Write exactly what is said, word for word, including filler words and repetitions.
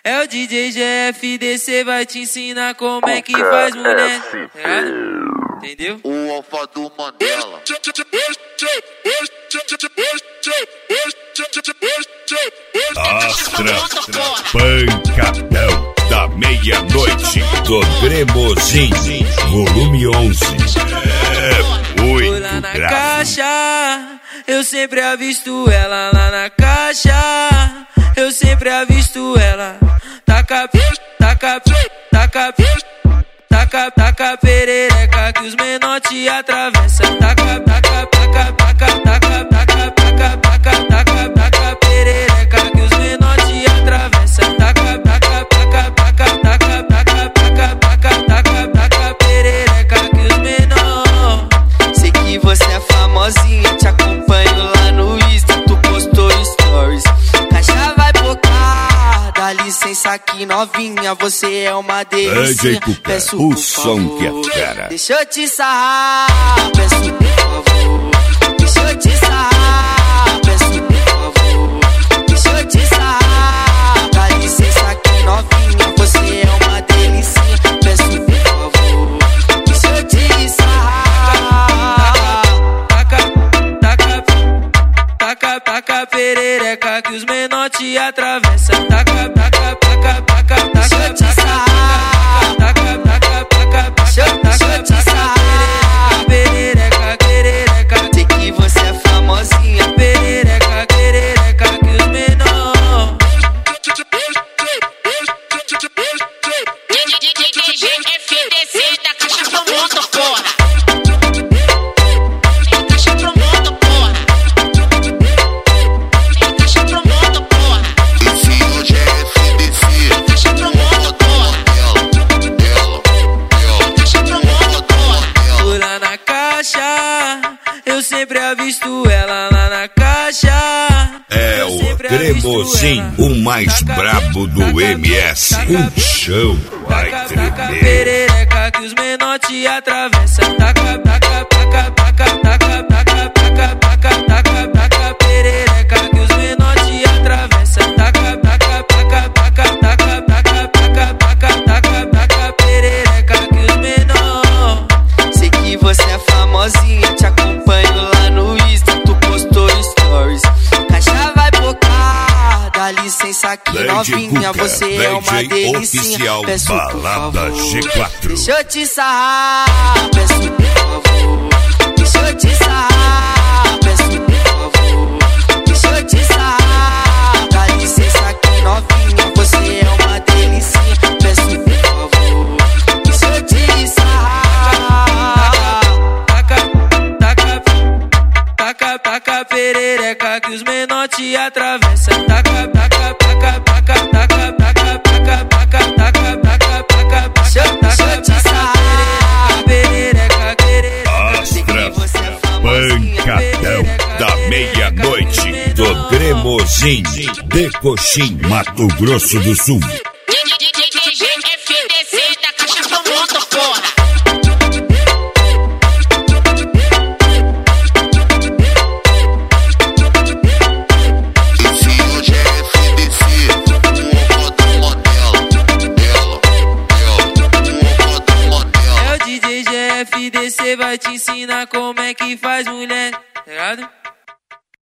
É o D J G F D C, vai te ensinar como é que faz mulher. Entendeu? O alfa do Mandela. Astra, pancadão da meia-noite do Cremosinho, volume onze. É muito Tô lá na grave. caixa, eu sempre avisto ela lá na caixa. Eu sempre avisto ela. Taca, taca, taca, taca, taca perereca que os menor te atravessam. Taca, taca, taca, taca, taca, taca, taca, taca, taca, taca perereca que os menor te atravessam. Taca, taca, taca, taca, taca, taca, taca, taca, taca, taca perereca que os menor. Sei que você é famosinha, te acompanho lá no Insta, tu postou stories. Caixa vai pocar, dá licença aqui novinha, você é uma delícia. Peço o por som favor, que é fera. deixa eu te sarrar, peço por favor. Deixa eu te sarrar, peço por favor. Deixa eu te sarrar, dá licença aqui novinha, você é uma delícia. Peço por favor, deixa eu te sarrar. Taca, taca perereca que os menor te atravessam. Taca, taca, taca, taca, taca, deixa eu te sarrar. taca, taca, taca, Deixa eu, deixa eu te sarrar. perereca, perereca, Sei que você é famosinha, perereca, perereca que os menor. D J F D C da Caixa Promotor, porra. Tem Caixa Promotor, porra. Tem Caixa Promotor, porra. Esse hoje é F D C. Caixa Promotor, porra. Caixa Promotor, porra. Tô lá na caixa, eu sempre avisto ela lá na caixa. É Eu o sempre avisto Cremosinho, ela. o mais Taca, brabo do taca, M S. taca, O chão vai Taca, taca tremer. perereca que os menor te atravessam. Taca, taca, taca, taca, taca, taca, taca, taca, taca, taca perereca que os menor te atravessam. Taca, taca, taca, taca, taca, taca, taca, taca, taca, taca perereca que os menor. sei que você é famosinha, te acompanho lá no Insta, tu postou stories. Caixa vai pocar, dá licença aqui Lady novinha, Cuca, você é uma D J delícia. oficial Peço por Balada favor, G quatro. deixa eu te sarrar, peço por favor. Deixa eu te sarrar, peço por favor. Deixa eu te sarrar, dá licença aqui novinha, você é uma delícia. Peço por favor, deixa eu te sarrar. Taca, taca, taca, taca perereca que os menor te atravessam. Taca, taca, taca, taca, taca, taca, taca, taca, taca, taca, taca, Deixa eu- deixa eu te sarrar. perereca, perereca, Astra, pancadão da meia-noite do Cremosinho, de Coxim, Mato Grosso do Sul. D J F D C da Caixa Promotor, porra. Esse hoje é F D C. O alfa do Mandela. Ela, ela. O alfa do Mandela. É o D J G F D C, vai te ensinar como é que faz mulher, tá ligado?